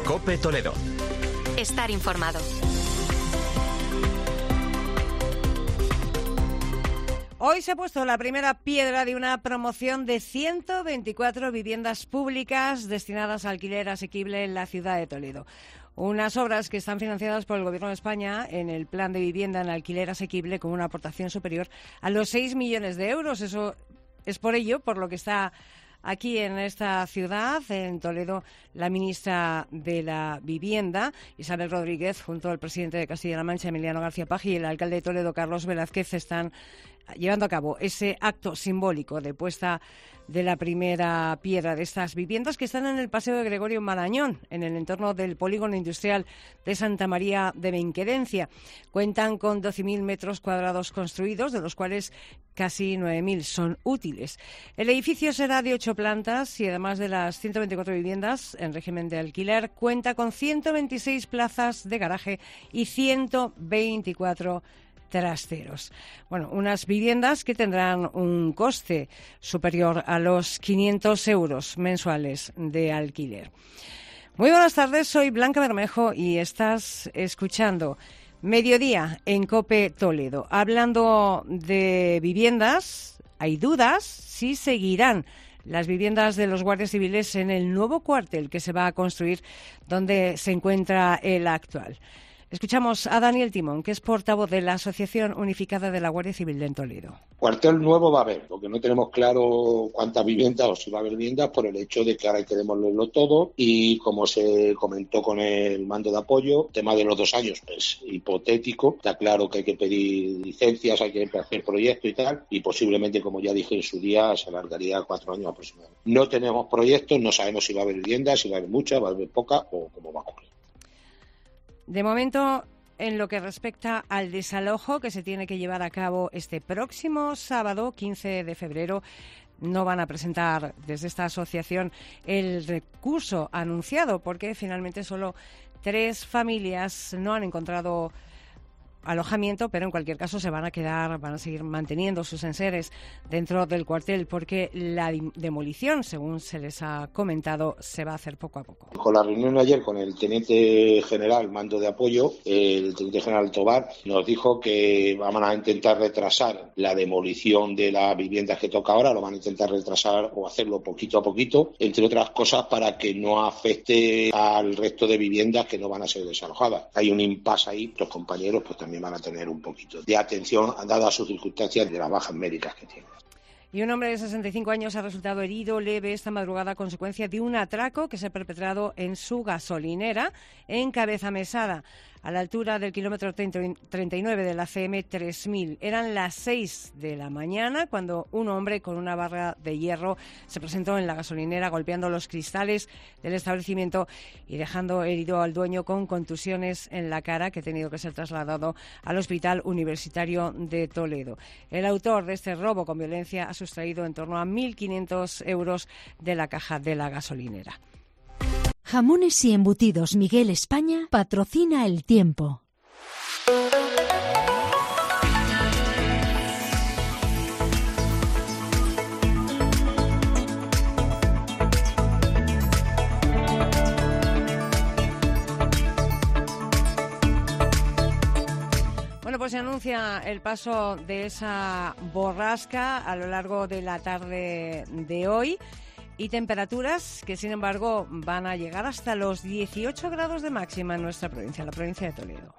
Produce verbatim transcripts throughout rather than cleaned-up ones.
COPE Toledo. Estar informado. Hoy se ha puesto la primera piedra de una promoción de ciento veinticuatro viviendas públicas destinadas a alquiler asequible en la ciudad de Toledo. Unas obras que están financiadas por el Gobierno de España en el Plan de Vivienda en Alquiler Asequible con una aportación superior a los seis millones de euros. Eso es por ello, por lo que está aquí en esta ciudad, en Toledo, la ministra de la Vivienda, Isabel Rodríguez, junto al presidente de Castilla-La Mancha, Emiliano García Paje, y el alcalde de Toledo, Carlos Velázquez, están llevando a cabo ese acto simbólico de puesta de la primera piedra de estas viviendas que están en el Paseo de Gregorio Marañón, en el entorno del polígono industrial de Santa María de Benquerencia. Cuentan con doce mil metros cuadrados construidos, de los cuales casi nueve mil son útiles. El edificio será de ocho plantas y, además de las ciento veinticuatro viviendas en régimen de alquiler, cuenta con ciento veintiséis plazas de garaje y ciento veinticuatro trasteros. Bueno, unas viviendas que tendrán un coste superior a los quinientos euros mensuales de alquiler. Muy buenas tardes, soy Blanca Bermejo y estás escuchando Mediodía en COPE Toledo. Hablando de viviendas, hay dudas si seguirán las viviendas de los guardias civiles en el nuevo cuartel que se va a construir donde se encuentra el actual. Escuchamos a Daniel Timón, que es portavoz de la Asociación Unificada de la Guardia Civil de Toledo. Cuartel nuevo va a haber, porque no tenemos claro cuántas viviendas o si va a haber viviendas por el hecho de que ahora queremos leerlo todo y, como se comentó con el mando de apoyo, el tema de los dos años es hipotético. Está claro que hay que pedir licencias, hay que hacer proyectos y tal, y posiblemente, como ya dije en su día, se alargaría a cuatro años aproximadamente. No tenemos proyectos, no sabemos si va a haber viviendas, si va a haber muchas, va a haber pocas o cómo va a ocurrir. De momento, en lo que respecta al desalojo que se tiene que llevar a cabo este próximo sábado, quince de febrero, no van a presentar desde esta asociación el recurso anunciado porque finalmente solo tres familias no han encontrado alojamiento, pero en cualquier caso se van a quedar, van a seguir manteniendo sus enseres dentro del cuartel porque la demolición, según se les ha comentado, se va a hacer poco a poco. Con la reunión ayer con el teniente general mando de apoyo, el teniente general Tobar nos dijo que van a intentar retrasar la demolición de las viviendas que toca ahora, lo van a intentar retrasar o hacerlo poquito a poquito, entre otras cosas para que no afecte al resto de viviendas que no van a ser desalojadas. Hay un impasse ahí, los compañeros pues también van a tener un poquito de atención dada sus circunstancias de las bajas médicas que tienen. Y un hombre de sesenta y cinco años ha resultado herido leve esta madrugada a consecuencia de un atraco que se ha perpetrado en su gasolinera en Cabezamesada, a la altura del kilómetro treinta y nueve de la C M tres mil. Eran las seis de la mañana cuando un hombre con una barra de hierro se presentó en la gasolinera golpeando los cristales del establecimiento y dejando herido al dueño con contusiones en la cara, que ha tenido que ser trasladado al Hospital Universitario de Toledo. El autor de este robo con violencia ha sustraído en torno a mil quinientos euros de la caja de la gasolinera. Jamones y embutidos Miguel España patrocina El Tiempo. Bueno, pues se anuncia el paso de esa borrasca a lo largo de la tarde de hoy. Y temperaturas que, sin embargo, van a llegar hasta los dieciocho grados de máxima en nuestra provincia, la provincia de Toledo.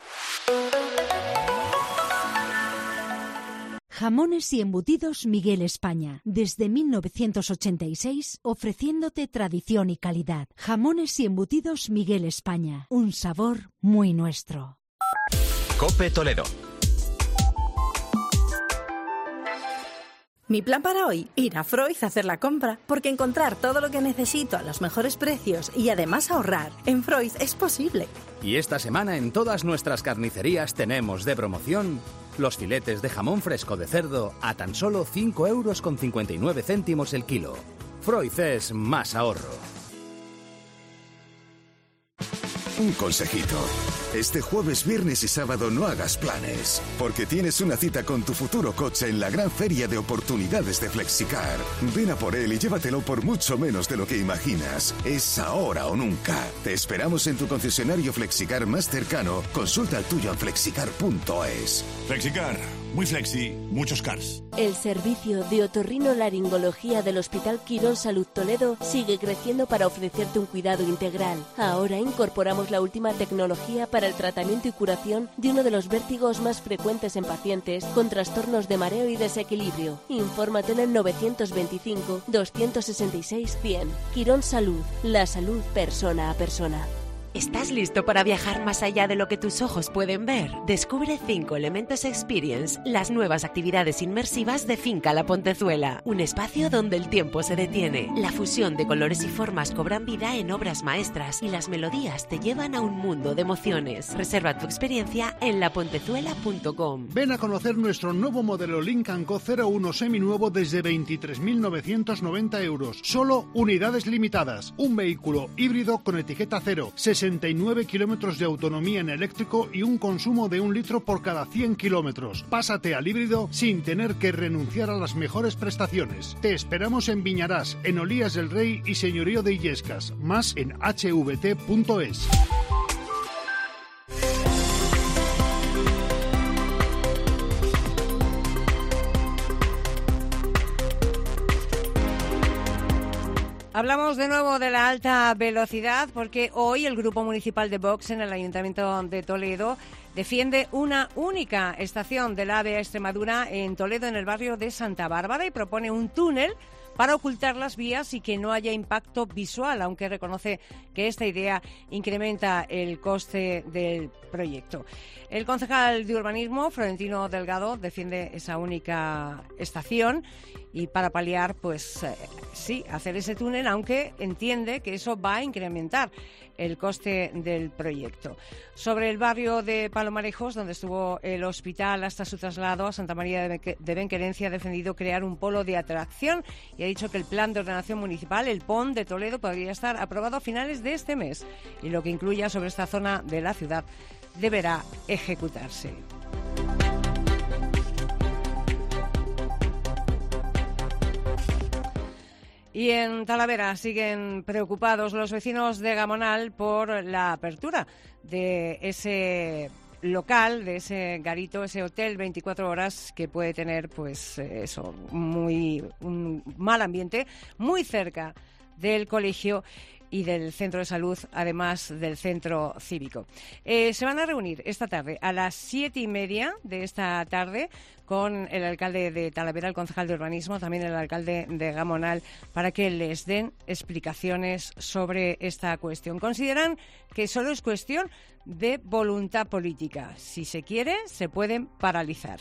Jamones y embutidos Miguel España. Desde mil novecientos ochenta y seis, ofreciéndote tradición y calidad. Jamones y embutidos Miguel España. Un sabor muy nuestro. COPE Toledo. Mi plan para hoy, ir a Freud a hacer la compra, porque encontrar todo lo que necesito a los mejores precios y además ahorrar en Freud es posible. Y esta semana en todas nuestras carnicerías tenemos de promoción los filetes de jamón fresco de cerdo a tan solo cinco euros con cincuenta y nueve céntimos el kilo. Freud es más ahorro. Un consejito. Este jueves, viernes y sábado no hagas planes, porque tienes una cita con tu futuro coche en la gran feria de oportunidades de Flexicar. Ven a por él y llévatelo por mucho menos de lo que imaginas. Es ahora o nunca. Te esperamos en tu concesionario Flexicar más cercano. Consulta el tuyo en flexicar punto es. Flexicar. Muy flexi, muchos cars. El servicio de otorrinolaringología del Hospital Quirón Salud Toledo sigue creciendo para ofrecerte un cuidado integral. Ahora incorporamos la última tecnología para el tratamiento y curación de uno de los vértigos más frecuentes en pacientes con trastornos de mareo y desequilibrio. Infórmate en el novecientos veinticinco, doscientos sesenta y seis, cien. Quirón Salud, la salud persona a persona. ¿Estás listo para viajar más allá de lo que tus ojos pueden ver? Descubre Cinco Elementos Experience, las nuevas actividades inmersivas de Finca La Pontezuela. Un espacio donde el tiempo se detiene. La fusión de colores y formas cobran vida en obras maestras y las melodías te llevan a un mundo de emociones. Reserva tu experiencia en la pontezuela punto com. Ven a conocer nuestro nuevo modelo Lincoln Co cero uno seminuevo desde veintitrés mil novecientos noventa euros. Solo unidades limitadas. Un vehículo híbrido con etiqueta cero. sesenta y nueve kilómetros de autonomía en eléctrico y un consumo de un litro por cada cien kilómetros. Pásate al híbrido sin tener que renunciar a las mejores prestaciones. Te esperamos en Viñarás, en Olías del Rey y Señorío de Illescas. Más en h v t punto es. Hablamos de nuevo de la alta velocidad porque hoy el Grupo Municipal de Vox en el Ayuntamiento de Toledo defiende una única estación del AVE a Extremadura en Toledo, en el barrio de Santa Bárbara, y propone un túnel para ocultar las vías y que no haya impacto visual, aunque reconoce que esta idea incrementa el coste del proyecto. El concejal de Urbanismo, Florentino Delgado, defiende esa única estación y para paliar, pues eh, sí, hacer ese túnel, aunque entiende que eso va a incrementar el coste del proyecto. Sobre el barrio de Palomarejos, donde estuvo el hospital hasta su traslado a Santa María de Benquerencia, ha defendido crear un polo de atracción y ha dicho que el plan de ordenación municipal, el P O N de Toledo, podría estar aprobado a finales de este mes y lo que incluya sobre esta zona de la ciudad deberá ejecutarse. Y en Talavera siguen preocupados los vecinos de Gamonal por la apertura de ese local, de ese garito, ese hotel veinticuatro horas que puede tener, pues eso, muy un mal ambiente, muy cerca del colegio y del centro de salud, además del centro cívico. Eh, se van a reunir esta tarde a las siete y media de esta tarde con el alcalde de Talavera, el concejal de urbanismo, también el alcalde de Gamonal, para que les den explicaciones sobre esta cuestión. Consideran que solo es cuestión de voluntad política. Si se quiere, se pueden paralizar.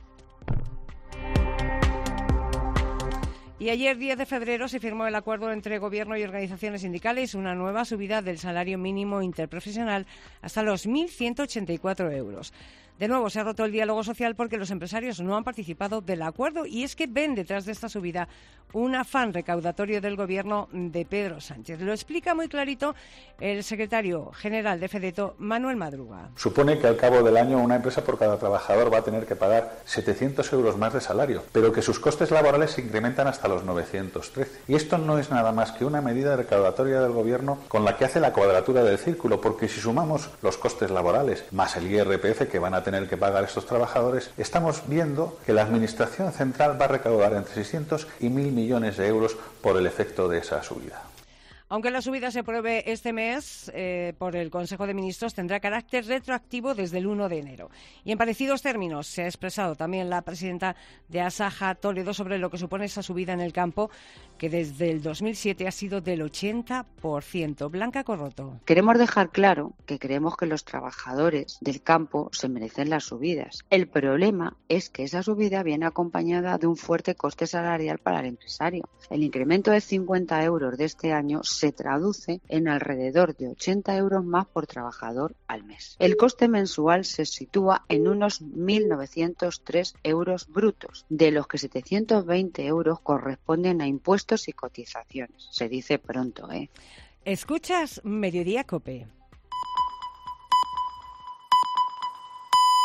Y ayer, diez de febrero, se firmó el acuerdo entre Gobierno y organizaciones sindicales, una nueva subida del salario mínimo interprofesional hasta los mil ciento ochenta y cuatro euros. De nuevo, se ha roto el diálogo social porque los empresarios no han participado del acuerdo y es que ven detrás de esta subida un afán recaudatorio del Gobierno de Pedro Sánchez. Lo explica muy clarito el secretario general de FEDETO, Manuel Madruga. Supone que al cabo del año una empresa por cada trabajador va a tener que pagar setecientos euros más de salario, pero que sus costes laborales se incrementan hasta los novecientos trece. Y esto no es nada más que una medida recaudatoria del Gobierno con la que hace la cuadratura del círculo, porque si sumamos los costes laborales más el I R P F que van a tener que pagar estos trabajadores, estamos viendo que la Administración Central va a recaudar entre seiscientos y mil millones de euros por el efecto de esa subida. Aunque la subida se apruebe este mes eh, por el Consejo de Ministros, tendrá carácter retroactivo desde el uno de enero. Y en parecidos términos se ha expresado también la presidenta de Asaja Toledo sobre lo que supone esa subida en el campo, que desde el dos mil siete ha sido del ochenta por ciento. Blanca Corroto. Queremos dejar claro que creemos que los trabajadores del campo se merecen las subidas. El problema es que esa subida viene acompañada de un fuerte coste salarial para el empresario. El incremento de cincuenta euros de este año se traduce en alrededor de ochenta euros más por trabajador al mes. El coste mensual se sitúa en unos mil novecientos tres euros brutos, de los que setecientos veinte euros corresponden a impuestos y cotizaciones. Se dice pronto, ¿eh? Escuchas Mediodía COPE.